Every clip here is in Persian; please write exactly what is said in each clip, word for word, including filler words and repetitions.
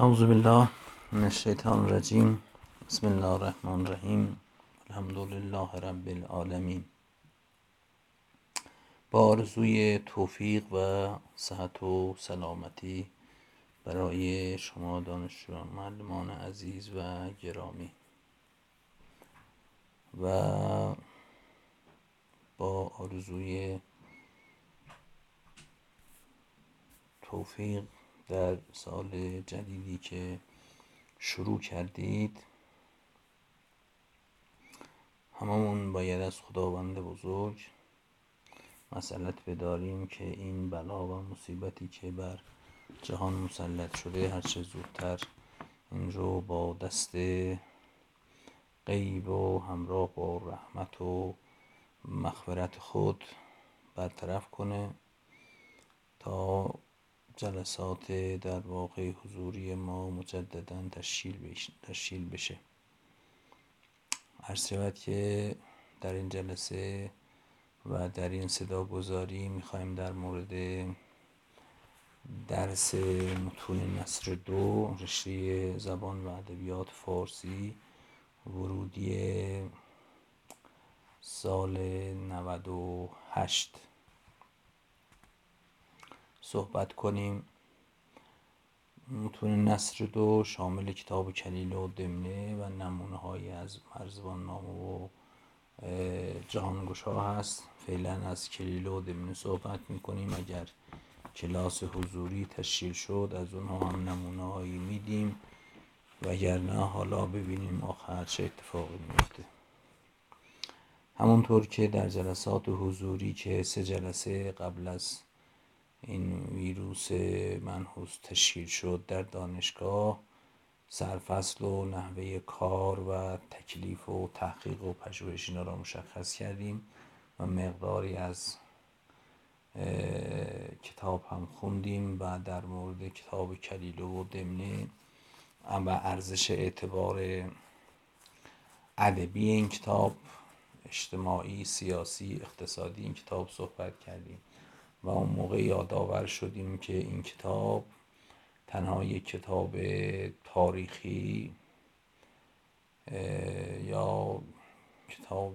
اعوذ بالله من الشیطان الرجیم. بسم الله الرحمن الرحیم. الحمد لله رب العالمین. با آرزوی توفیق و صحت و سلامتی برای شما دانشجویان، معلمان عزیز و گرامی، و با آرزوی توفیق در سال جدیدی که شروع کردید، هممون باید از خداوند بزرگ مسئلت بداریم که این بلا و مصیبتی که بر جهان مسلط شده هرچه زودتر این رو با دست غیب و همراه با رحمت و مغفرت خود برطرف کنه تا جلسات در واقع حضوری ما مجددا تشکیل بشه. عرض شود که در این جلسه و در این صداگذاری میخوایم در مورد درس متون نثر دو رشته زبان و ادبیات فارسی ورودی سال نود و هشت صحبت کنیم. متون نثر دو شامل کتاب کلیله و دمنه و نمونه های از مرزبان نامه و جهانگشا هست. فعلا از کلیله و دمنه صحبت میکنیم. اگر کلاس حضوری تشکیل شد از اونها هم نمونه هایی میدیم و اگر نه حالا ببینیم آخر چه اتفاقی میفته. همونطور که در جلسات حضوری که سه جلسه قبل از این ویروس منحوس تشکیل شد در دانشگاه، سرفصل و نحوه کار و تکلیف و تحقیق و پژوهش اینا را مشخص کردیم و مقداری از کتاب هم خوندیم و در مورد کتاب کلیله و دمنه و ارزش اعتبار ادبی این کتاب، اجتماعی، سیاسی، اقتصادی این کتاب صحبت کردیم و اون موقع یادآور شدیم که این کتاب تنها یک کتاب تاریخی یا کتاب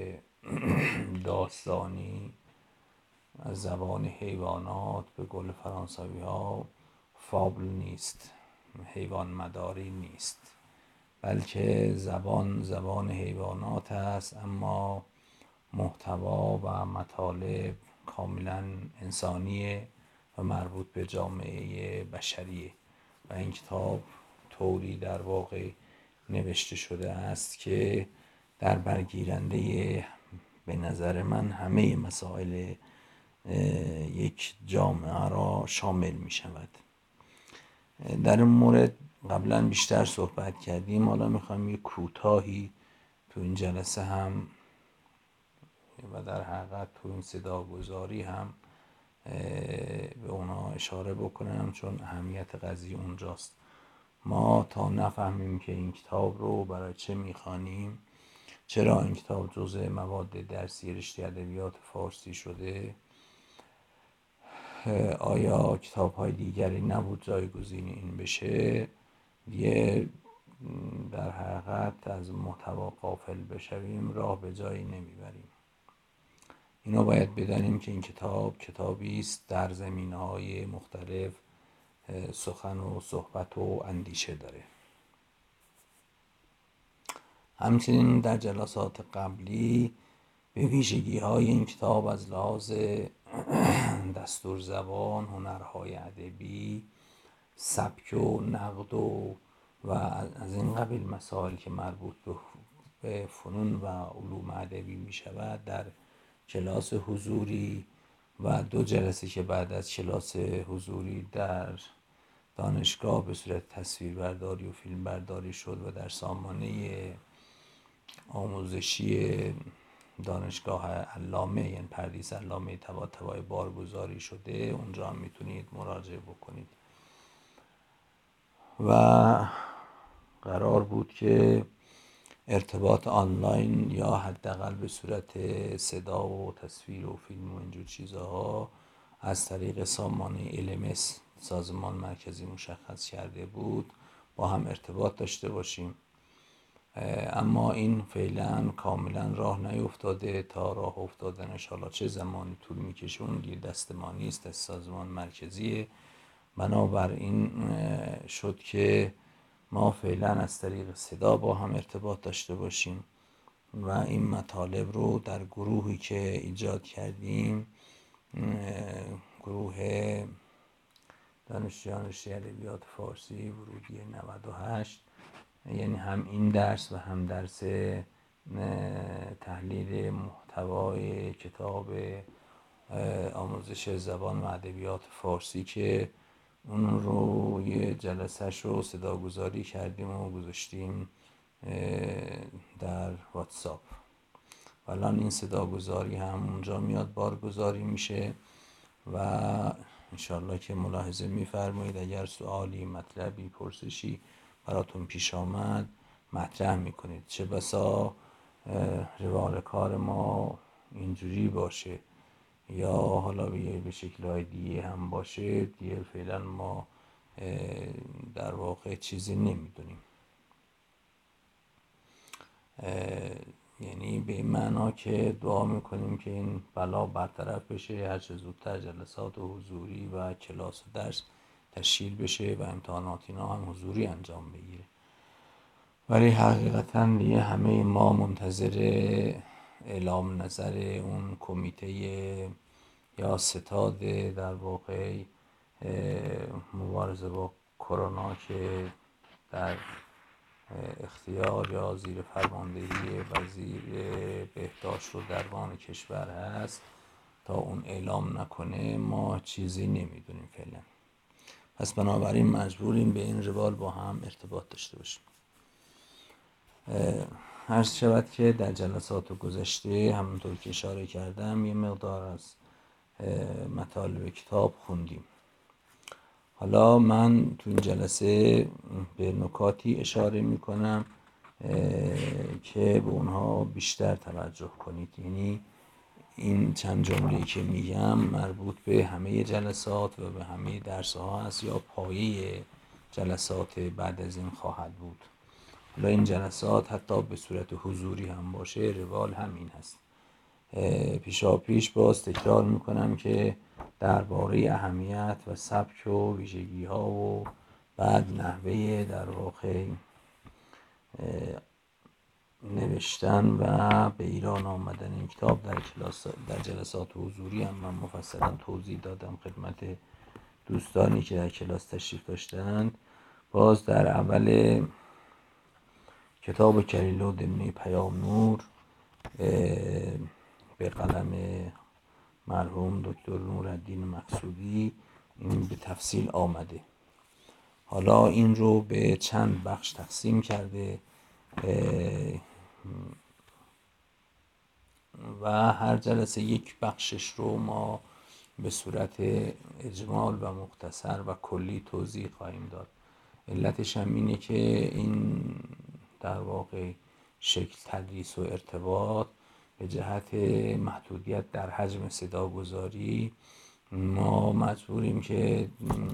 داستانی از زبان حیوانات، به قول فرانسوی ها فابل نیست، حیوان مداری نیست، بلکه زبان زبان حیوانات است، اما محتوا و مطالب کاملا انسانیه و مربوط به جامعه بشریه و این کتاب طوری در واقع نوشته شده است که در برگیرنده به نظر من همه مسائل یک جامعه را شامل می شود. در این مورد قبلا بیشتر صحبت کردیم، حالا میخوایم یک کوتاهی تو این جلسه هم و در حقیقت تو این صداگذاری هم به اونا اشاره بکنم، چون اهمیت قضیه اونجاست. ما تا نفهمیم که این کتاب رو برای چه میخوانیم، چرا این کتاب جزء مواد درسی رشته ادبیات فارسی شده، آیا کتاب های دیگری نبود جایگزین این بشه، دیگه در حقیقت از محتوا غافل بشویم راه به جایی نمیبریم. اینا باید بدانیم که این کتاب کتابی است در زمینه‌های مختلف سخن و صحبت و اندیشه داره. همچنین در جلسات قبلی به ویژگی‌های این کتاب از لحاظ دستور زبان، هنرهای ادبی، سبک و نقد و و از این قبیل مسائل که مربوط به فنون و علوم ادبی می شود در کلاس حضوری و دو جلسه که بعد از کلاس حضوری در دانشگاه به صورت تصویربرداری و فیلم برداری شد و در سامانه آموزشی دانشگاه علامه، یعنی پردیس علامه طباطبایی بارگذاری شده، اونجا هم میتونید مراجعه بکنید. و قرار بود که ارتباط آنلاین یا حداقل به صورت صدا و تصویر و فیلم و اینجور چیزها از طریق سامانه ال ام اس سازمان مرکزی مشخص کرده بود با هم ارتباط داشته باشیم. اما این فعلا کاملا راه نیفتاده. تا راه افتادنش حالا چه زمانی طول میکشه اون دیگه دست ما نیست، از سازمان مرکزیه. بنابراین شد که ما فعلا از طریق صدا با هم ارتباط داشته باشیم و این مطالب رو در گروهی که ایجاد کردیم، گروه دانشجویان رشته ادبیات فارسی ورودی نود و هشت، یعنی هم این درس و هم درس تحلیل محتوای کتاب آموزش زبان و ادبیات فارسی که اون رو یه جلسهش رو صداگذاری کردیم و گذاشتیم در واتساپ. الان این صداگذاری هم اونجا میاد بارگذاری میشه و انشالله که ملاحظه میفرمایید اگر سوالی، مطلبی، پرسشی براتون پیش آمد مطرح میکنید. چه بسا روال کار ما اینجوری باشه یا حالا به شکل‌های دیگه هم باشه، دیگه فعلا ما در واقع چیزی نمیدونیم. یعنی به این معنا که دعا میکنیم که این بلا برطرف بشه، هر چه زودتر جلسات و حضوری و کلاس و درس تشکیل بشه و امتحانات اینا هم حضوری انجام بگیره. ولی حقیقتا دیگه همه ما منتظر اعلام نظر اون کمیته یا ستاد در واقع مبارزه با کرونا که در اختیار یا زیر فرماندهی وزیر بهداشت و درمان کشور هست، تا اون اعلام نکنه ما چیزی نمیدونیم فعلا. پس بنابراین مجبوریم به این روال با هم ارتباط داشته باشیم. عرض شود که در جلسات گذشته همونطور که اشاره کردم یه مقدار از مطالب کتاب خوندیم. حالا من تو این جلسه به نکاتی اشاره میکنم که به اونها بیشتر توجه کنید. یعنی این چند جمله‌ای که میگم مربوط به همه جلسات و به همه درس ها هست یا پایه جلسات بعد از این خواهد بود. حالا این جلسات حتی به صورت حضوری هم باشه روال همین هست. پیشا پیش باز تکرار میکنم که درباره اهمیت و سبک و ویژگی ها و بعد نحوه در واقع نوشتن و به ایران آمدن این کتاب در کلاس در جلسات حضوری هم من مفصلا توضیح دادم خدمت دوستانی که در کلاس تشریف داشتند. باز در اول کتاب کلیله و دمنه پیام نور به قلم مرحوم دکتر نورالدین مقصودی این به تفصیل آمده. حالا این رو به چند بخش تقسیم کرده و هر جلسه یک بخشش رو ما به صورت اجمال و مختصر و کلی توضیح خواهیم داد. علتش هم اینه که این در واقع شکل تدریس و ارتباط به جهت محدودیت در حجم صداگذاری ما مجبوریم که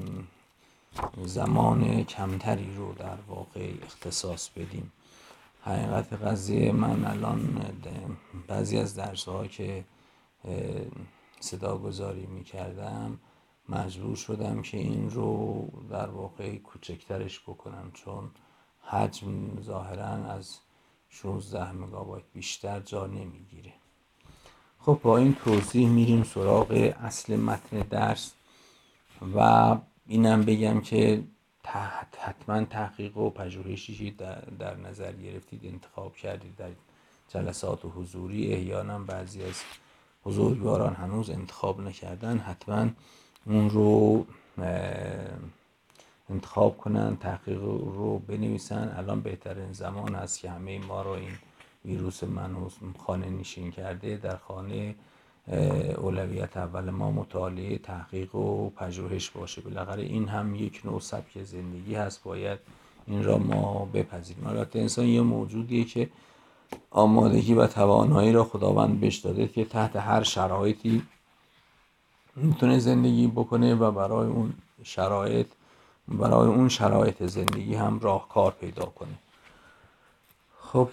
زمان کمتری رو در واقع اختصاص بدیم. حقیقت قضیه من الان بعضی از درس‌ها که صداگذاری می‌کردم مجبور شدم که این رو در واقع کوچکترش بکنم، چون حجم ظاهراً از شانزده مگابایت بیشتر جا نمیگیره. خب با این توضیح میریم سراغ اصل متن درس و اینم بگم که حتما تحقیق و پژوهشی در, در نظر گرفتید، انتخاب کردید در جلسات حضوری. احیانا بعضی از بزرگواران هنوز انتخاب نکردن، حتما اون رو انتخاب کنن، تحقیق رو بنویسن. الان بهترین زمان هست که همه ما رو این ویروس منحوس خانه نشین کرده. در خانه اولویت اول ما مطالعه، تحقیق و پژوهش باشه. بالاخره این هم یک نوع سبک زندگی هست، باید این را ما بپذیریم. البته انسان یه موجودیه که آمادگی و توانایی را خداوند بهش داده که تحت هر شرایطی میتونه زندگی بکنه و برای اون شرایط برای اون شرایط زندگی هم راهکار پیدا کنه. خب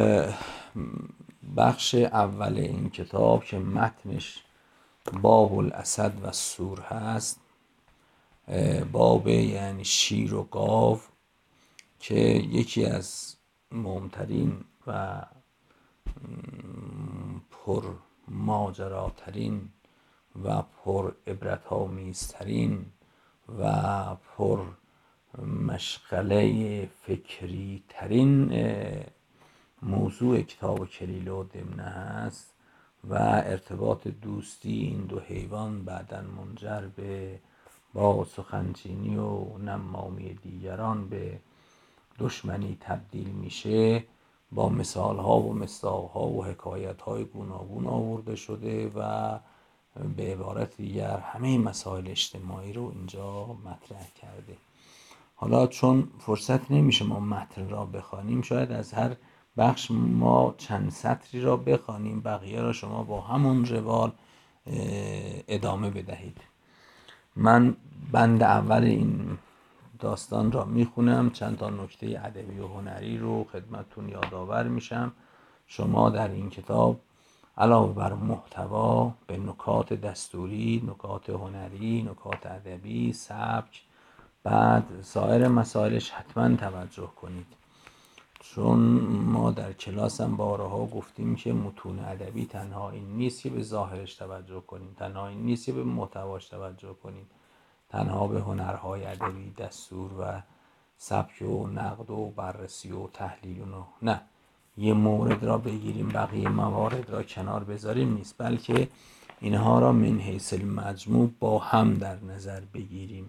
بخش اول این کتاب که متنش باب الاسد و سور هست، باب یعنی شیر و گاو، که یکی از مهمترین و پر ماجراترین و پر عبرت آمیزترین و پر مشغله فکری ترین موضوع کتاب کلیله و دمنه هست و ارتباط دوستی این دو حیوان بعداً منجر به با سخنچینی و نمامی دیگران به دشمنی تبدیل میشه، با مثال ها و مصداق ها و حکایت های گوناگون آورده شده و به عبارت دیگر همه مسائل اجتماعی رو اینجا مطرح کرده. حالا چون فرصت نمیشه ما متن را بخوانیم، شاید از هر بخش ما چند سطری را بخوانیم، بقیه را شما با همون روال ادامه بدهید. من بند اول این داستان را میخونم، چند تا نکته ادبی و هنری رو خدمتتون یادآور میشم. شما در این کتاب علاوه بر محتوا به نکات دستوری، نکات هنری، نکات ادبی، سبک، بعد سایر مسائلش حتما توجه کنید، چون ما در کلاس هم بارها گفتیم که متون ادبی تنها این نیست که به ظاهرش توجه کنیم، تنها این نیست که به محتواش توجه کنیم، تنها به هنرهای ادبی، دستور و سبک و نقد و بررسی و تحلیل و نه یه مورد را بگیریم بقیه موارد را کنار بذاریم نیست، بلکه اینها را من حیث المجموع با هم در نظر بگیریم،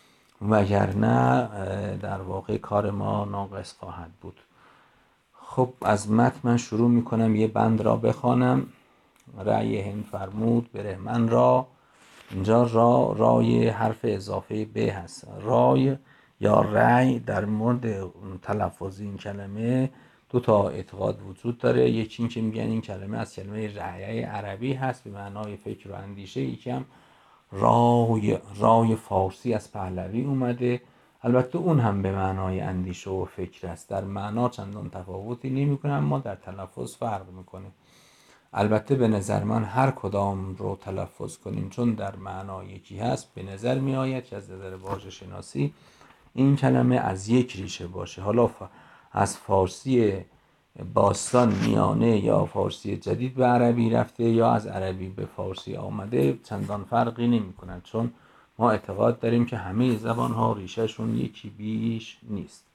وگرنه در واقع کار ما ناقص خواهد بود. خب از متن من شروع میکنم، یه بند را بخوانم. رأی هند فرمود برهمن را، اینجا را رای حرف اضافه ب هست. رای یا رأی در مورد تلفظ این کلمه دو تا اعتقاد وجود داره. یکی این که میگن این کلمه از کلمه رأی عربی هست به معنای فکر و اندیشه، یکی هم رای رای فارسی از پهلوی اومده، البته اون هم به معنای اندیشه و فکر است، در معنا چندان تفاوتی نمیکنه اما در تلفظ فرق میکنه. البته به نظر من هر کدام رو تلفظ کنیم چون در معنا یکی هست، به نظر می آید که از نظر واژه شناسی این کلمه از یک ریشه باشه. حالا از فارسی باستان میانه یا فارسی جدید به عربی رفته یا از عربی به فارسی آمده چندان فرقی نمی کنند، چون ما اعتقاد داریم که همه زبان ها ریشه شون یکی بیش نیست.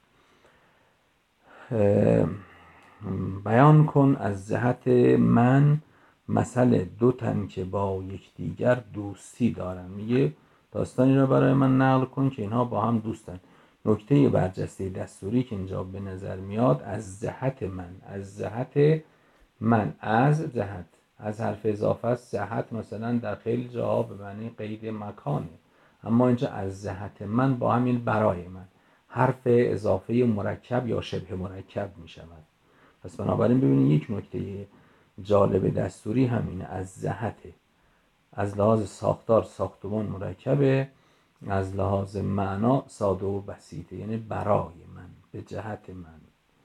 بیان کن از جهت من مثل دو تن که با یکدیگر دوستی دارن. میگه داستانی را برای من نقل کن که اینها با هم دوستن. نکته برجسته دستوری که اینجا به نظر میاد از جهت من، از جهت من، از جهت از حرف اضافه است. جهت مثلا در خیلی جاها به معنی قید مکانه، اما اینجا از جهت من با همین برای من، حرف اضافه مرکب یا شبه مرکب می شود. پس بنابراین ببینید یک نکته جالب دستوری همینه، از جهت، از لحاظ ساختار ساختمان مرکبه، از لحاظ معنا ساده و بسیطه، یعنی برای من، به جهت من.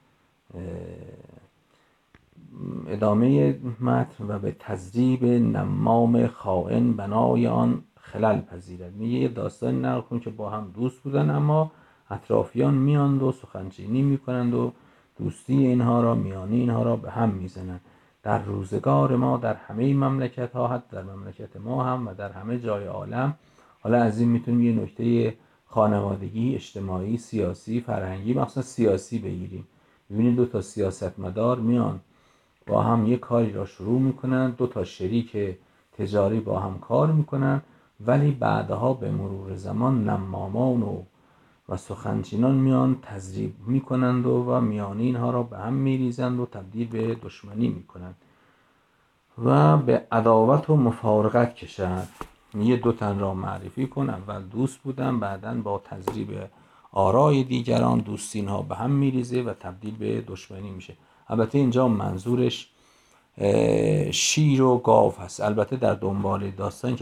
ادامه متن و به تضریب نمام خائن بنای آن خلل پذیرد. میگه یه داستان نقل کن که با هم دوست بودن اما اطرافیان میاند و سخنچینی میکنند و دوستی اینها را، میانی اینها را به هم میزنند. در روزگار ما در همه مملکت ها، حتی در مملکت ما هم و در همه جای عالم، حالا از این میتونیم یه نکته خانوادگی، اجتماعی، سیاسی، فرهنگی، مخصوصا سیاسی بگیریم. ببینید دو تا سیاستمدار میان با هم یک کاری را شروع میکنن، دو تا شریک تجاری با هم کار میکنن، ولی بعدها به مرور زمان نمامان و و سخنچینان میان تضریب میکنند و, و میانی اینها را به هم میریزند و تبدیل به دشمنی میکنند و به عداوت و مفارقت کشند. یه دو تن را معرفی کن، اول دوست بودن، بعداً با تضریب آرای دیگران دوستی اینها به هم میریزه و تبدیل به دشمنی میشه. البته اینجا منظورش شیر و گاو هست. البته در دنبال داستان که دیگه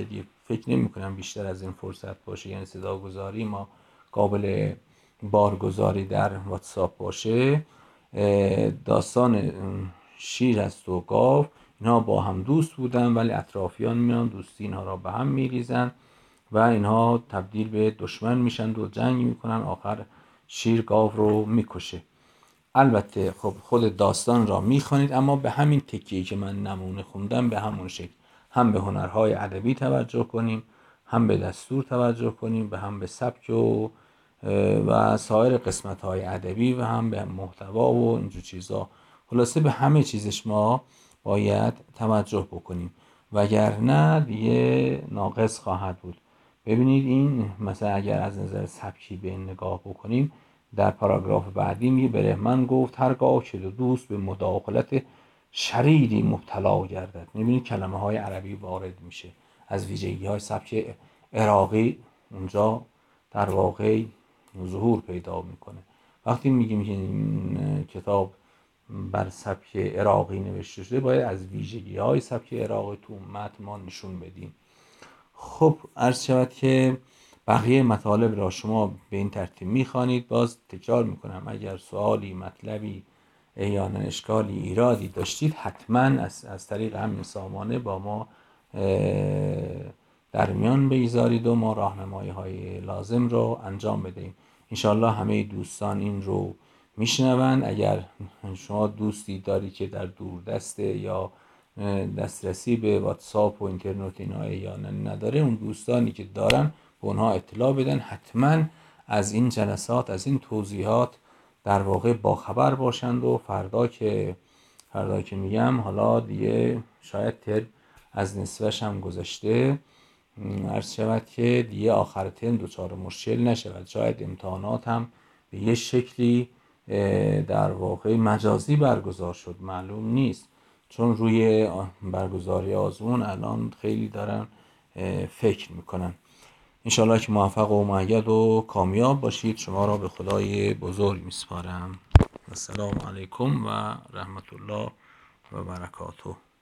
فکر نمی کنم بیشتر از این فرصت باشه، یعنی صدا گذاری ما قابل بارگذاری در واتساپ باشه. داستان شیر هست و گاو، اینها با هم دوست بودن ولی اطرافیان میان دوستی اینها را به هم میریزن و اینها تبدیل به دشمن میشن و جنگ میکنن، آخر شیر گاو رو میکشه. البته خب خود داستان را میخوانید، اما به همین تکیه‌ای که من نمونه خوندم به همون شکل هم به هنرهای ادبی توجه کنیم، هم به دستور توجه کنیم، به هم به سبک و و سایر قسمت‌های ادبی و هم به محتوا و اینجور چیزا. خلاصه به همه چیزش ما باید توجه بکنیم، وگرنه دیگه ناقص خواهد بود. ببینید این مثلا اگر از نظر سبکی به نگاه بکنیم، در پاراگراف بعدی میگه برهمن گفت هرگاه که دو دوست به مداخلت شریری مبتلا گردد. میبینید کلمه های عربی وارد میشه، از ویژگی های سبک عراقی اونجا در واقع ظهور پیدا میکنه. وقتی میگیم که این کتاب بر سبک عراقی نوشته شده، باید از ویژگی های سبک عراقی تو متن ما نشون بدیم. خب عرض شود که بقیه مطالب را شما به این ترتیب میخوانید. باز تکرار میکنم اگر سوالی، مطلبی، احیانا اشکالی، ایرادی داشتید حتما از, از طریق همین سامانه با ما در میان بگذارید و ما راهنمایی های لازم رو انجام بدهیم. انشالله همه دوستان این رو میشنوند. اگر شما دوستی داری که در دوردسته یا دسترسی به واتساپ و اینترنت اینا یا نداره، اون دوستانی که دارن به اونها اطلاع بدن، حتما از این جلسات، از این توضیحات در واقع باخبر باشند و فردا که فردا که میگم حالا دیگه شاید ترم از نصفش هم گذشته، عرض شود که دیگه آخر ترم دوچار مشکل نشود. شاید امتحانات هم به یه شکلی در واقع مجازی برگزار شد، معلوم نیست، چون روی برگزاری آزمون الان خیلی دارن فکر میکنن. انشالله که موفق و مؤید و کامیاب باشید. شما را به خدای بزرگ میسپارم. السلام علیکم و رحمت الله و برکاته.